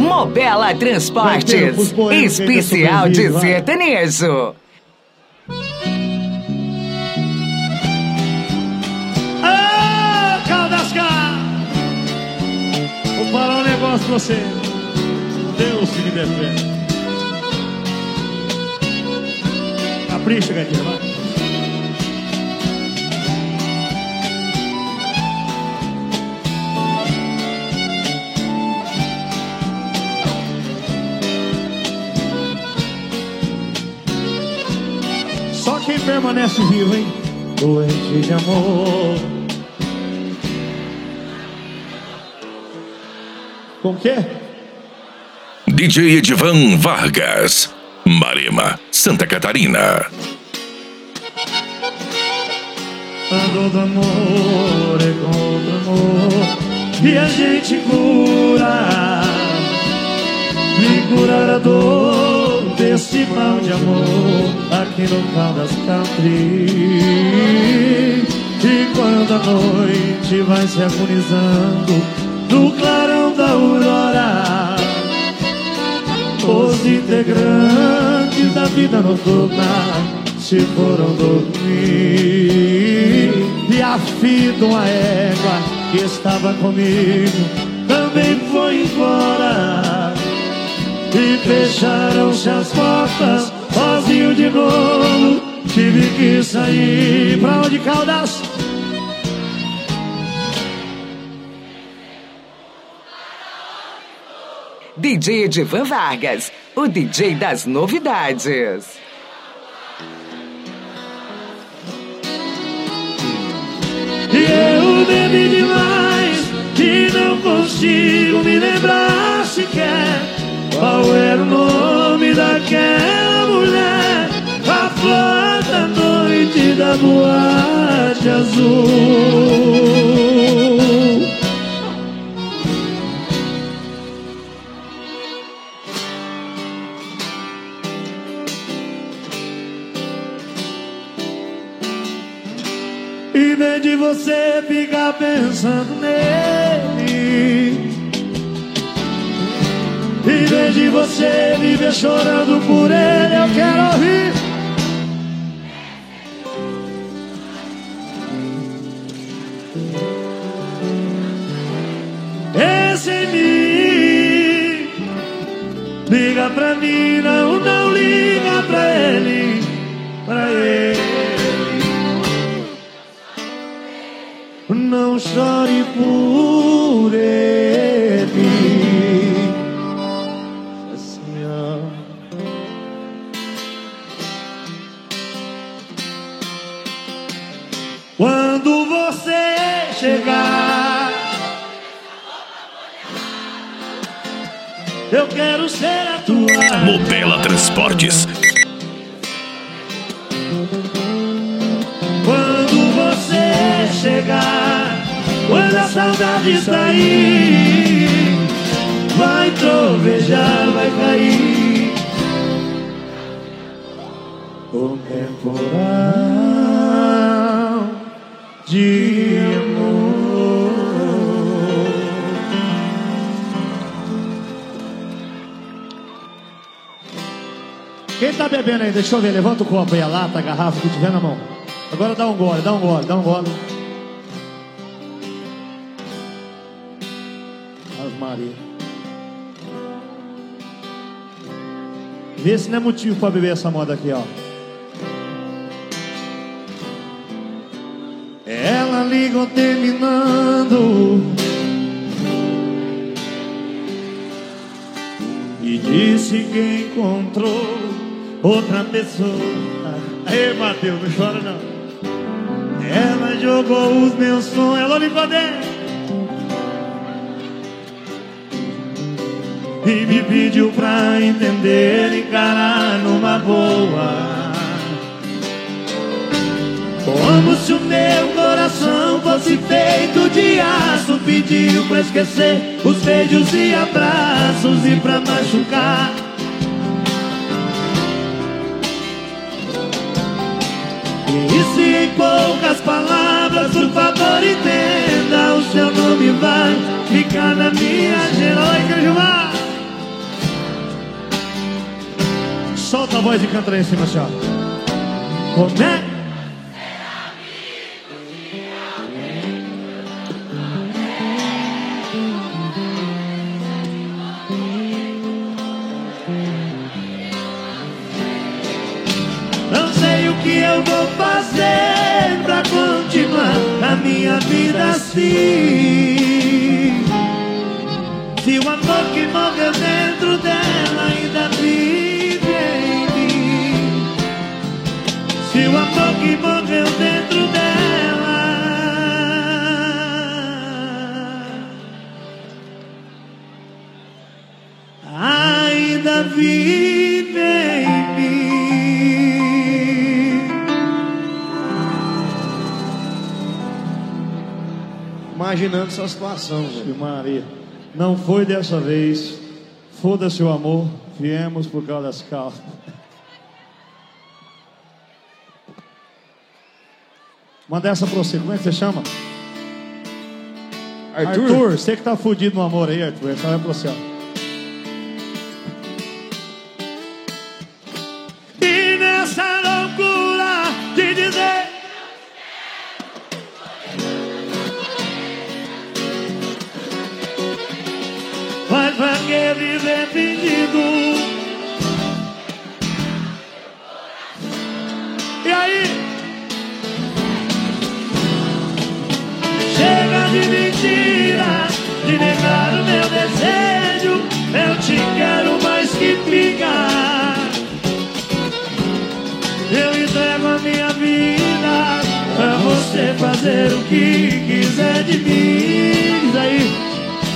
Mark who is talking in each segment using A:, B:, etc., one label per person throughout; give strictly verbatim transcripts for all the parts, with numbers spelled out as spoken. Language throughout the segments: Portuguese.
A: Mobela Transportes, especial de sertanejo.
B: Ah, Caldascar! Vou falar um negócio pra você. Deus que me defende. Capricha, gatinha, vai. Só quem permanece vivo, hein? Doente de amor. Com o quê?
C: D J Edivan Vargas, Marema, Santa Catarina.
B: Ando do amor é contra amor e a gente cura, me curar a dor desse mal de amor aqui no Caldas Country. E quando a noite vai se agonizando no clarão da aurora, os integrantes da vida noturna se foram dormir. E a fita, uma égua que estava comigo, também foi embora. E fecharam-se as portas, sozinho de novo. Tive que sair. Pra onde, Caldas?
A: D J Edivan Vargas, o D J das novidades.
B: E eu bebi demais e não consigo me lembrar sequer qual era o nome daquela mulher, a flor da noite da boate azul. Em vez de você ficar pensando nele, em vez de você viver chorando por ele, eu quero ouvir. Esse em mim, liga pra mim, não, não liga pra ele, pra ele. Não chore por ele. Assim, ó. Quando você chegar, eu quero ser a tua
C: Mobela Transportes.
B: Quando você chegar, quando a saudade sair, vai trovejar, vai cair o temporal de amor. Quem tá bebendo aí? Deixa eu ver, levanta o copo aí, a lata, a garrafa que tiver na mão. Agora dá um gole, dá um gole, dá um gole. Ave Maria. Vê se não é motivo pra beber essa moda aqui, ó. Ela ligou terminando e disse que encontrou outra pessoa. Aí, Matheus, não chora não. Ela jogou os meus sonhos. Ela me poder e me pediu pra entender e encarar numa boa, como se o meu coração fosse feito de aço. Pediu pra esquecer os beijos e abraços e pra machucar. E se em poucas palavras, por favor entenda, o seu nome vai ficar na minha heróica Gilmar. a voz e canta lá em cima, assim, ó. Como é?
D: Não sei o que eu vou fazer pra continuar a minha vida assim. Se o amor que morreu dentro dela ainda vive em mim. Se o amor que morreu dentro dela ainda vive em mim.
B: Imaginando essa situação, velho. Maria, não foi dessa vez. Foda-se o amor. Viemos por causa das calças. Manda essa pra você. Como é que você chama? Arthur. Arthur, você que tá fudido no amor aí, Arthur. Essa vai pra você, ó.
D: E nessa loucura de dizer mas pra que viver fingindo? E aí? Chega de mentira, de negar o meu desejo. Eu te quero mais que pingar. Eu entrego a minha vida pra você fazer o que quiser de mim. Diz aí.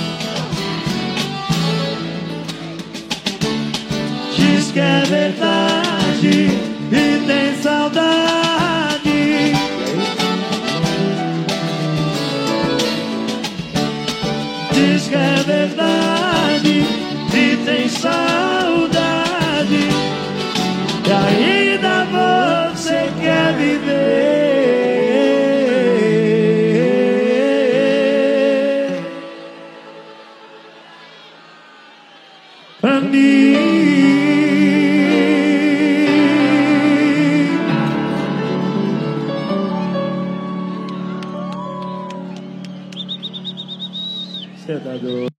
D: Diz que é verdade e tem saudade. Diz que é verdade e tem saudade.